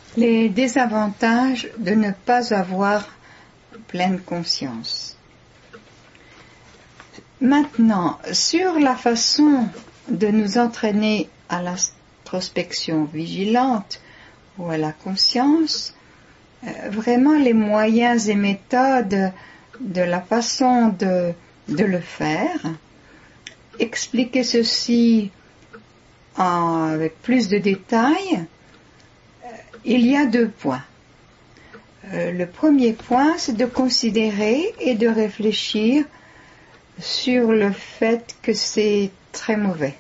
Les désavantages de ne pas avoir pleine conscience. Maintenant, sur la façon de nous entraîner à l'introspection vigilante ou à la conscience, vraiment les moyens et méthodes de la façon de le faire, expliquer ceci avec plus de détails. Il y a 2 points. Le premier point, c'est de considérer et de réfléchir sur le fait que c'est très mauvais.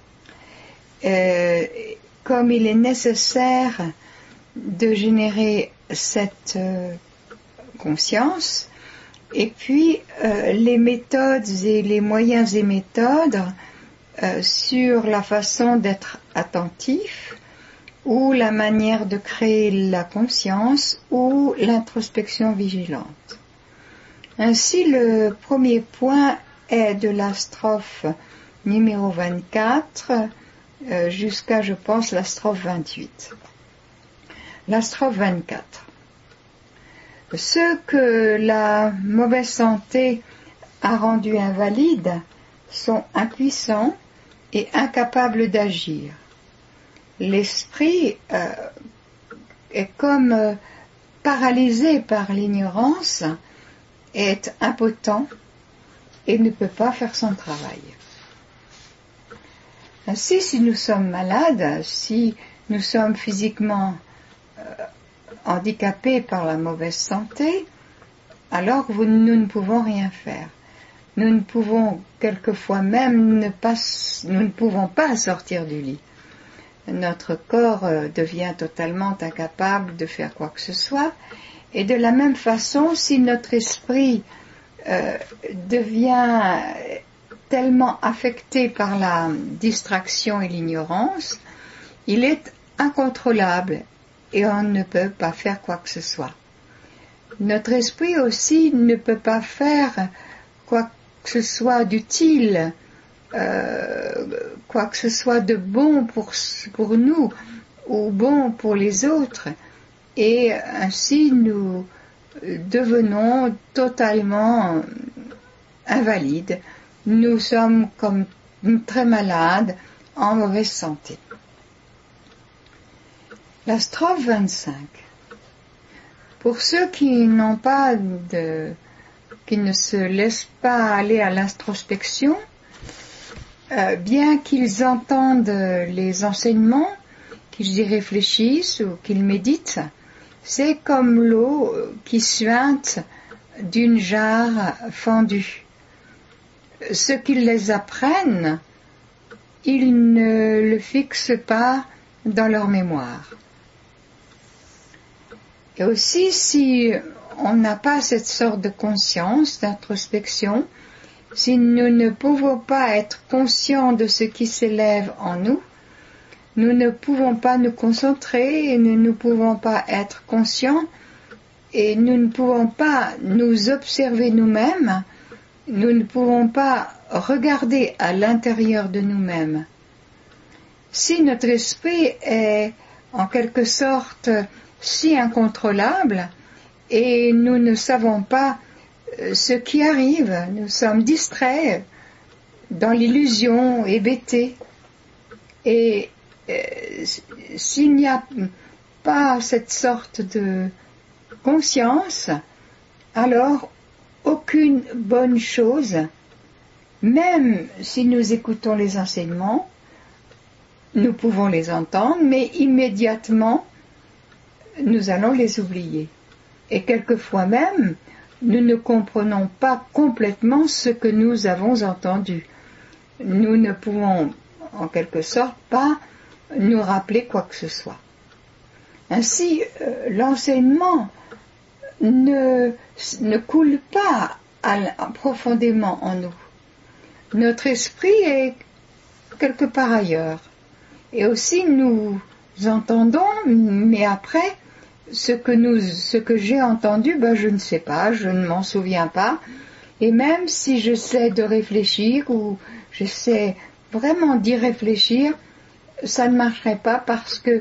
Comme il est nécessaire de générer cette conscience, et puis les méthodes et les moyens et méthodes sur la façon d'être attentif, ou la manière de créer la conscience, ou l'introspection vigilante. Ainsi, le premier point est de la strophe numéro 24 jusqu'à, je pense, la strophe 28. La strophe 24. Ceux que la mauvaise santé a rendus invalides sont impuissants et incapables d'agir. L'esprit est comme paralysé par l'ignorance, est impotent et ne peut pas faire son travail. Ainsi, si nous sommes malades, si nous sommes physiquement handicapés par la mauvaise santé, alors nous ne pouvons rien faire. Nous ne pouvons quelquefois même nous ne pouvons pas sortir du lit. Notre corps devient totalement incapable de faire quoi que ce soit. Et de la même façon, si notre esprit devient tellement affecté par la distraction et l'ignorance, il est incontrôlable et on ne peut pas faire quoi que ce soit. Notre esprit aussi ne peut pas faire quoi que ce soit d'utile, quoi que ce soit de bon pour nous ou bon pour les autres, et ainsi nous devenons totalement invalides. Nous sommes comme très malades, en mauvaise santé. La strophe 25. Pour ceux qui n'ont pas qui ne se laissent pas aller à l'introspection, bien qu'ils entendent les enseignements, qu'ils y réfléchissent ou qu'ils méditent, c'est comme l'eau qui suinte d'une jarre fendue. Ceux qui les apprennent, ils ne le fixent pas dans leur mémoire. Et aussi, si on n'a pas cette sorte de conscience, d'introspection, si nous ne pouvons pas être conscients de ce qui s'élève en nous, nous ne pouvons pas nous concentrer et nous ne pouvons pas être conscients et nous ne pouvons pas nous observer nous-mêmes, nous ne pouvons pas regarder à l'intérieur de nous-mêmes. Si notre esprit est en quelque sorte si incontrôlable et nous ne savons pas ce qui arrive, nous sommes distraits dans l'illusion, hébétés, et s'il n'y a pas cette sorte de conscience, alors aucune bonne chose, même si nous écoutons les enseignements, nous pouvons les entendre, mais immédiatement nous allons les oublier. Et quelquefois même, nous ne comprenons pas complètement ce que nous avons entendu. Nous ne pouvons, en quelque sorte, pas nous rappeler quoi que ce soit. Ainsi, l'enseignement ne coule pas profondément en nous. Notre esprit est quelque part ailleurs. Et aussi, nous entendons, mais après, ce que j'ai entendu, je ne sais pas, je ne m'en souviens pas. Et même si j'essaie de réfléchir ou j'essaie vraiment d'y réfléchir, ça ne marcherait pas parce que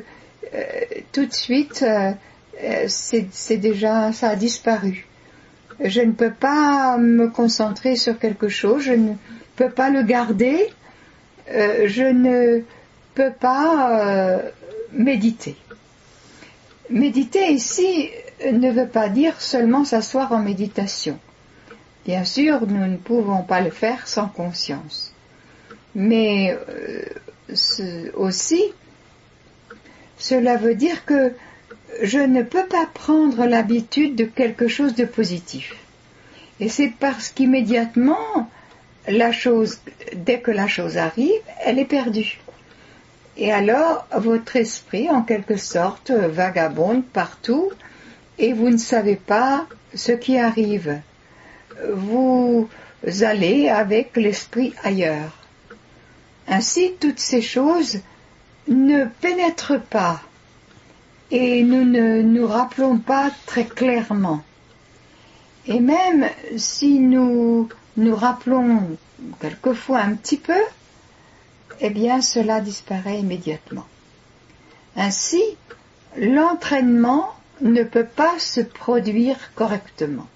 tout de suite, c'est déjà, ça a disparu. Je ne peux pas me concentrer sur quelque chose, je ne peux pas le garder, je ne peux pas méditer. Méditer ici ne veut pas dire seulement s'asseoir en méditation. Bien sûr, nous ne pouvons pas le faire sans conscience. Mais aussi, cela veut dire que je ne peux pas prendre l'habitude de quelque chose de positif. Et c'est parce qu'immédiatement, dès que la chose arrive, elle est perdue. Et alors, votre esprit, en quelque sorte, vagabonde partout, et vous ne savez pas ce qui arrive. Vous allez avec l'esprit ailleurs. Ainsi, toutes ces choses ne pénètrent pas, et nous ne nous rappelons pas très clairement. Et même si nous nous rappelons quelquefois un petit peu, eh bien cela disparaît immédiatement. Ainsi, l'entraînement ne peut pas se produire correctement.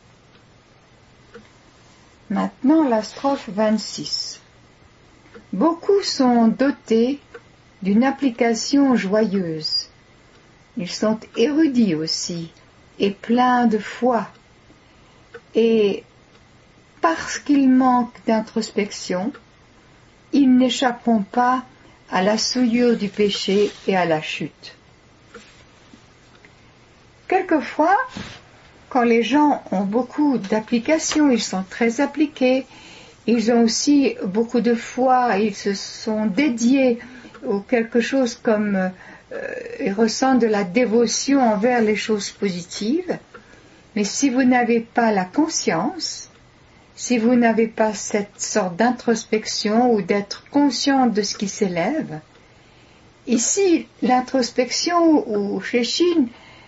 Maintenant la strophe 26. Beaucoup sont dotés d'une application joyeuse. Ils sont érudits aussi et pleins de foi. Et parce qu'ils manquent d'introspection, ils n'échapperont pas à la souillure du péché et à la chute. Quelquefois, quand les gens ont beaucoup d'applications, ils sont très appliqués, ils ont aussi beaucoup de foi, ils se sont dédiés ou quelque chose comme ils ressentent de la dévotion envers les choses positives. Mais si vous n'avez pas la conscience, si vous n'avez pas cette sorte d'introspection ou d'être conscient de ce qui s'élève, ici l'introspection ou Sheshin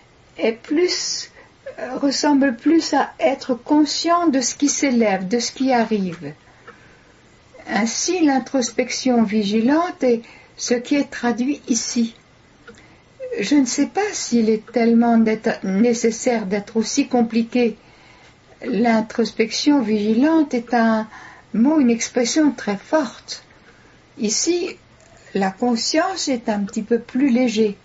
ressemble plus à être conscient de ce qui s'élève, de ce qui arrive. Ainsi l'introspection vigilante est ce qui est traduit ici. Je ne sais pas s'il est tellement nécessaire d'être aussi compliqué. L'introspection vigilante est un mot, une expression très forte. Ici, la conscience est un petit peu plus léger.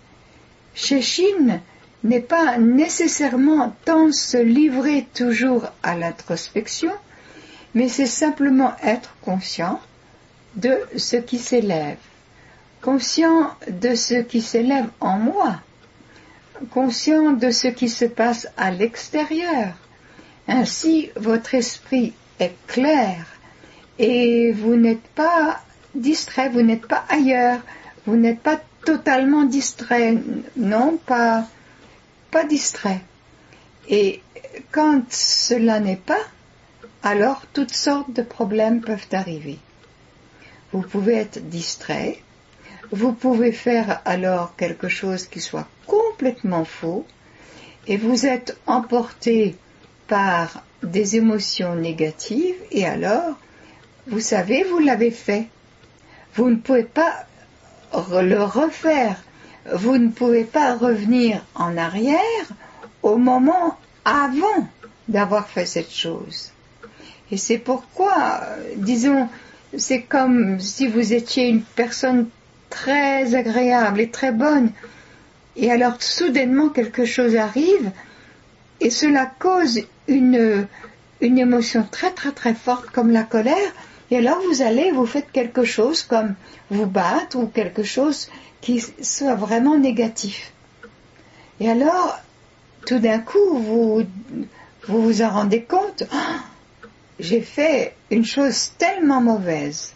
Sheshin n'est pas nécessairement tant se livrer toujours à l'introspection, mais c'est simplement être conscient de ce qui s'élève. Conscient de ce qui s'élève en moi, conscient de ce qui se passe à l'extérieur. Ainsi, votre esprit est clair et vous n'êtes pas distrait, vous n'êtes pas ailleurs, vous n'êtes pas totalement distrait, non, pas distrait. Et quand cela n'est pas, alors toutes sortes de problèmes peuvent arriver. Vous pouvez être distrait, vous pouvez faire alors quelque chose qui soit complètement faux, et vous êtes emporté par des émotions négatives, et alors, vous savez, vous l'avez fait. Vous ne pouvez pas le refaire, vous ne pouvez pas revenir en arrière au moment avant d'avoir fait cette chose. Et c'est pourquoi, disons, c'est comme si vous étiez une personne très agréable et très bonne, et alors soudainement quelque chose arrive, et cela cause une émotion très très très forte comme la colère, et alors vous faites quelque chose comme vous battre ou quelque chose qui soit vraiment négatif. Et alors, tout d'un coup, vous vous en rendez compte, j'ai fait une chose tellement mauvaise.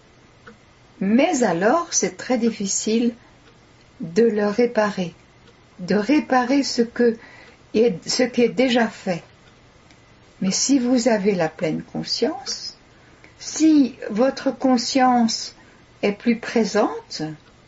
Mais alors, c'est très difficile de le réparer, de réparer ce qui est déjà fait. Mais si vous avez la pleine conscience, si votre conscience est plus présente,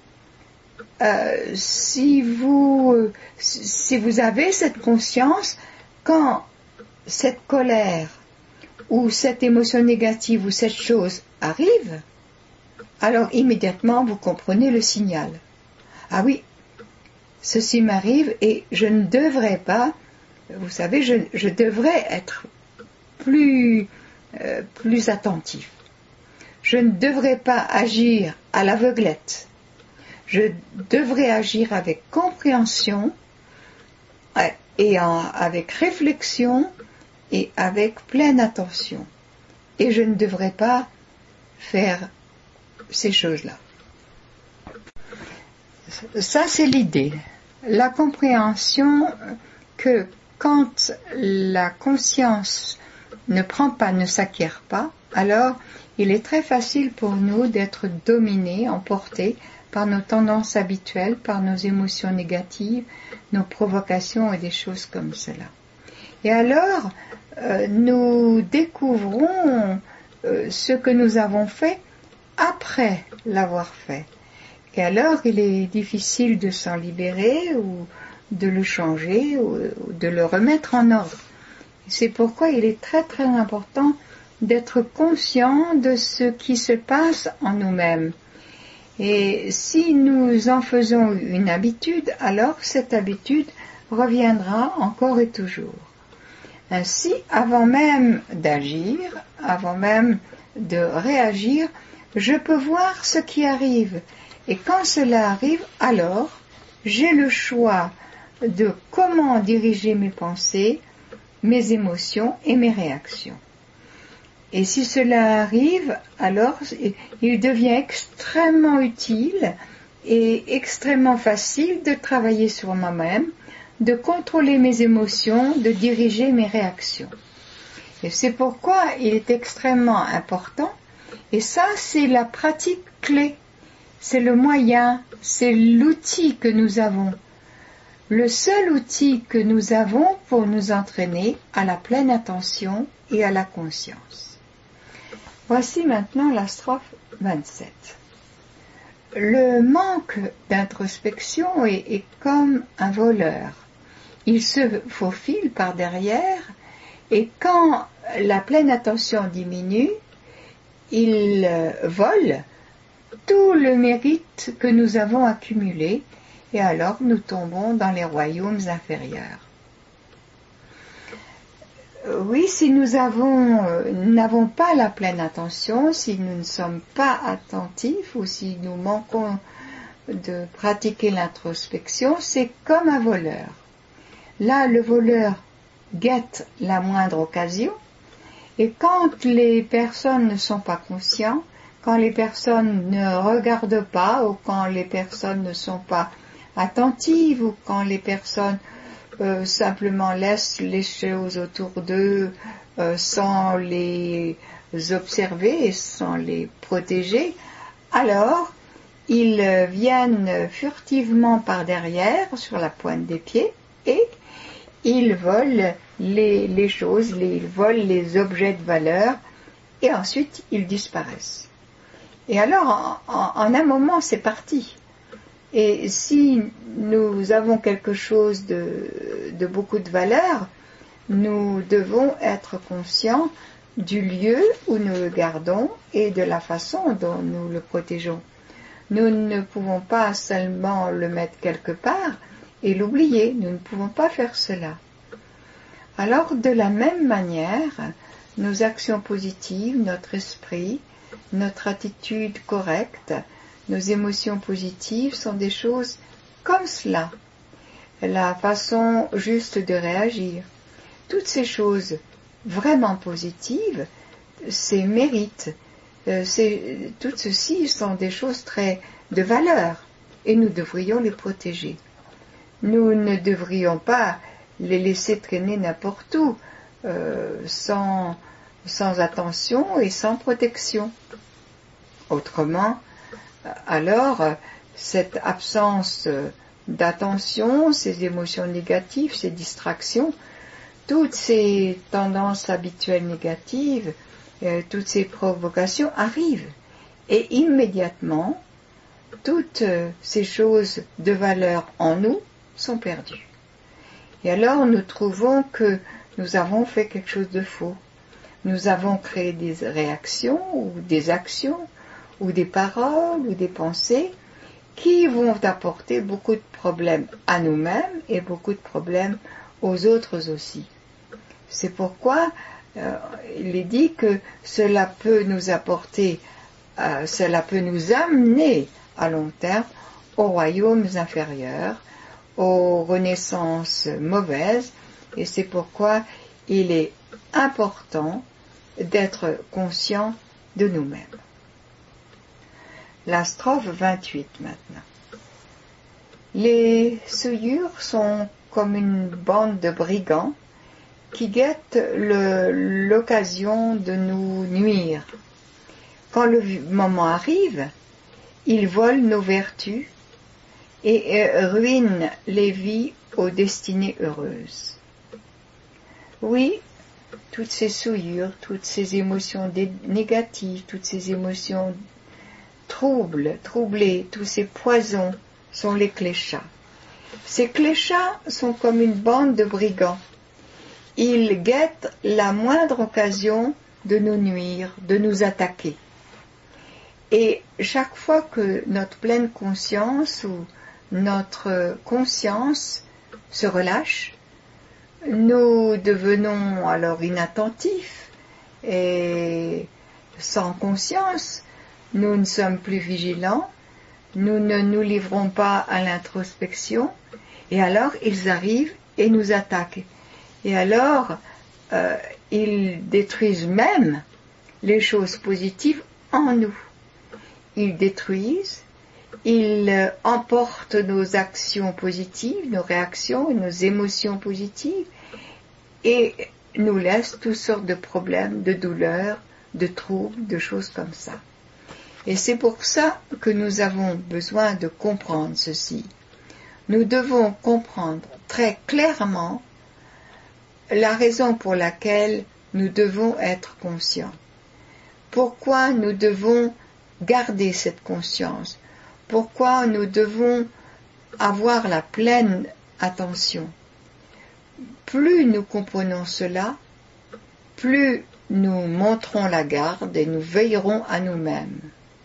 si vous avez cette conscience, quand cette colère ou cette émotion négative ou cette chose arrive, alors immédiatement vous comprenez le signal. Ah oui, ceci m'arrive et je ne devrais pas, vous savez, je devrais être plus attentif. Je ne devrais pas agir à l'aveuglette. Je devrais agir avec compréhension et avec réflexion et avec pleine attention. Et je ne devrais pas faire ces choses-là. Ça, c'est l'idée. La compréhension que quand la conscience ne s'acquiert pas, alors il est très facile pour nous d'être dominés, emportés par nos tendances habituelles, par nos émotions négatives, nos provocations et des choses comme cela. Et alors, nous découvrons ce que nous avons fait après l'avoir fait. Et alors, il est difficile de s'en libérer ou de le changer ou de le remettre en ordre. C'est pourquoi il est très très important d'être conscient de ce qui se passe en nous-mêmes. Et si nous en faisons une habitude, alors cette habitude reviendra encore et toujours. Ainsi, avant même d'agir, avant même de réagir, je peux voir ce qui arrive. Et quand cela arrive, alors j'ai le choix de comment diriger mes pensées, mes émotions et mes réactions. Et si cela arrive, alors il devient extrêmement utile et extrêmement facile de travailler sur moi-même, de contrôler mes émotions, de diriger mes réactions. Et c'est pourquoi il est extrêmement important, et ça c'est la pratique clé, c'est le moyen, c'est l'outil que nous avons. Le seul outil que nous avons pour nous entraîner à la pleine attention et à la conscience. Voici maintenant la strophe 27. Le manque d'introspection est comme un voleur. Il se faufile par derrière et quand la pleine attention diminue, il vole tout le mérite que nous avons accumulé et alors nous tombons dans les royaumes inférieurs. Oui, si nous n'avons pas la pleine attention, si nous ne sommes pas attentifs ou si nous manquons de pratiquer l'introspection, c'est comme un voleur. Là, le voleur guette la moindre occasion et quand les personnes ne sont pas conscientes, quand les personnes ne regardent pas ou quand les personnes ne sont pas attentives ou quand les personnes simplement laissent les choses autour d'eux sans les observer et sans les protéger, alors ils viennent furtivement par derrière sur la pointe des pieds et ils volent les choses, ils volent les objets de valeur et ensuite ils disparaissent. Et alors en un moment c'est parti. Et si nous avons quelque chose de beaucoup de valeur, nous devons être conscients du lieu où nous le gardons et de la façon dont nous le protégeons. Nous ne pouvons pas seulement le mettre quelque part et l'oublier, nous ne pouvons pas faire cela. Alors de la même manière, nos actions positives, notre esprit, notre attitude correcte, nos émotions positives sont des choses comme cela, la façon juste de réagir. Toutes ces choses vraiment positives, ces mérites, tout ceci sont des choses très de valeur et nous devrions les protéger. Nous ne devrions pas les laisser traîner n'importe où, sans attention et sans protection. Autrement, alors, cette absence d'attention, ces émotions négatives, ces distractions, toutes ces tendances habituelles négatives, toutes ces provocations arrivent. Et immédiatement, toutes ces choses de valeur en nous sont perdues. Et alors, nous trouvons que nous avons fait quelque chose de faux. Nous avons créé des réactions ou des actions ou des paroles ou des pensées qui vont apporter beaucoup de problèmes à nous-mêmes et beaucoup de problèmes aux autres aussi. C'est pourquoi il est dit que cela peut nous apporter, cela peut nous amener à long terme aux royaumes inférieurs, aux renaissances mauvaises, et c'est pourquoi il est important d'être conscient de nous-mêmes. La strophe 28 maintenant. Les souillures sont comme une bande de brigands qui guettent l'occasion de nous nuire. Quand le moment arrive, ils volent nos vertus et ruinent les vies aux destinées heureuses. Oui, toutes ces souillures, toutes ces émotions négatives, toutes ces émotions troublées, tous ces poisons sont les cléchats. Ces cléchats sont comme une bande de brigands. Ils guettent la moindre occasion de nous nuire, de nous attaquer. Et chaque fois que notre pleine conscience ou notre conscience se relâche, nous devenons alors inattentifs et sans conscience. Nous ne sommes plus vigilants, nous ne nous livrons pas à l'introspection, et alors ils arrivent et nous attaquent. Et alors, ils détruisent même les choses positives en nous. Ils détruisent, ils emportent nos actions positives, nos réactions, nos émotions positives, et nous laissent toutes sortes de problèmes, de douleurs, de troubles, de choses comme ça. Et c'est pour ça que nous avons besoin de comprendre ceci. Nous devons comprendre très clairement la raison pour laquelle nous devons être conscients. Pourquoi nous devons garder cette conscience? Pourquoi nous devons avoir la pleine attention? Plus nous comprenons cela, plus nous monterons la garde et nous veillerons à nous-mêmes.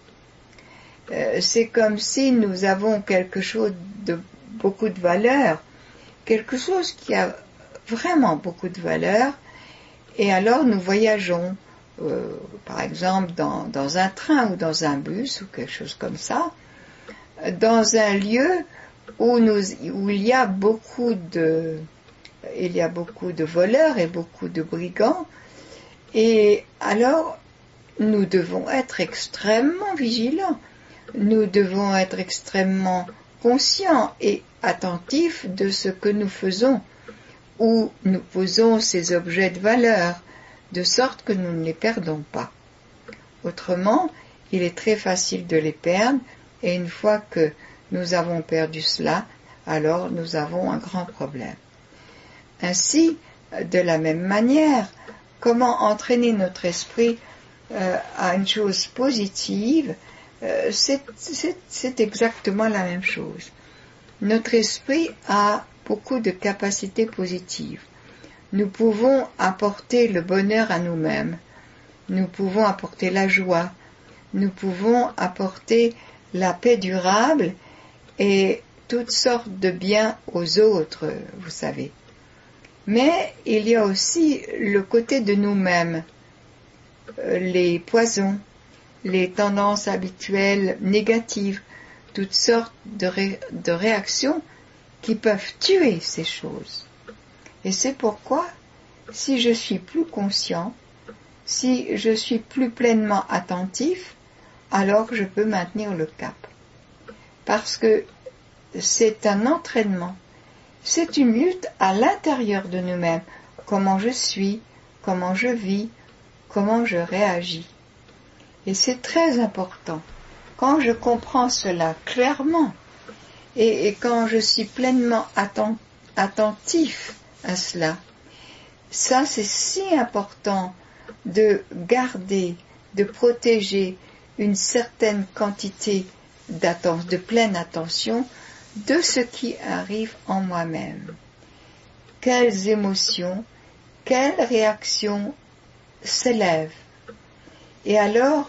C'est comme si nous avons quelque chose de beaucoup de valeur, quelque chose qui a vraiment beaucoup de valeur, et alors nous voyageons, par exemple dans un train ou dans un bus ou quelque chose comme ça, dans un lieu où il y a beaucoup de voleurs et beaucoup de brigands, et alors nous devons être extrêmement vigilants. Nous devons être extrêmement conscients et attentifs de ce que nous faisons, où nous posons ces objets de valeur, de sorte que nous ne les perdons pas. Autrement, il est très facile de les perdre, et une fois que nous avons perdu cela, alors nous avons un grand problème. Ainsi, de la même manière, comment entraîner notre esprit à une chose positive? C'est exactement la même chose. Notre esprit a beaucoup de capacités positives. Nous pouvons apporter le bonheur à nous-mêmes. Nous pouvons apporter la joie. Nous pouvons apporter la paix durable et toutes sortes de biens aux autres, vous savez. Mais il y a aussi le côté de nous-mêmes, les poisons, les tendances habituelles négatives, toutes sortes de réactions qui peuvent tuer ces choses. Et c'est pourquoi, si je suis plus conscient, si je suis plus pleinement attentif, alors je peux maintenir le cap. Parce que c'est un entraînement, c'est une lutte à l'intérieur de nous-mêmes. Comment je suis, comment je vis, comment je réagis. Et c'est très important. Quand je comprends cela clairement, et quand je suis pleinement attentif à cela, ça c'est si important de garder, de protéger une certaine quantité de pleine attention de ce qui arrive en moi-même. Quelles émotions, quelles réactions s'élèvent. Et alors,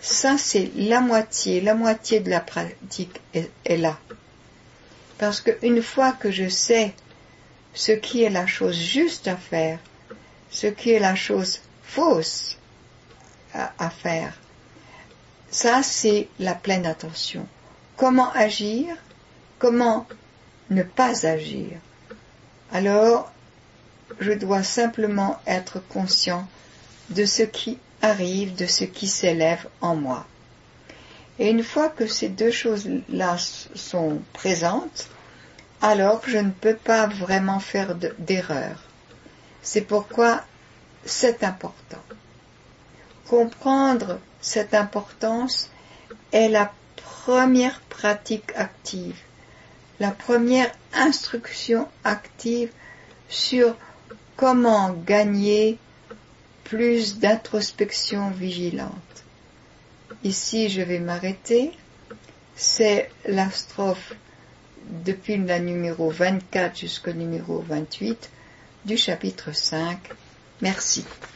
Ça, c'est la moitié de la pratique est là. Parce qu'une fois que je sais ce qui est la chose juste à faire, ce qui est la chose fausse à faire, ça, c'est la pleine attention. Comment agir? Comment ne pas agir? Alors, je dois simplement être conscient de ce qui arrive, de ce qui s'élève en moi. Et une fois que ces deux choses-là sont présentes, alors je ne peux pas vraiment faire d'erreur. C'est pourquoi c'est important. Comprendre cette importance est la première pratique active, la première instruction active sur comment gagner plus d'introspection vigilante. Ici, je vais m'arrêter. C'est la strophe depuis la numéro 24 jusqu'au numéro 28 du chapitre 5. Merci.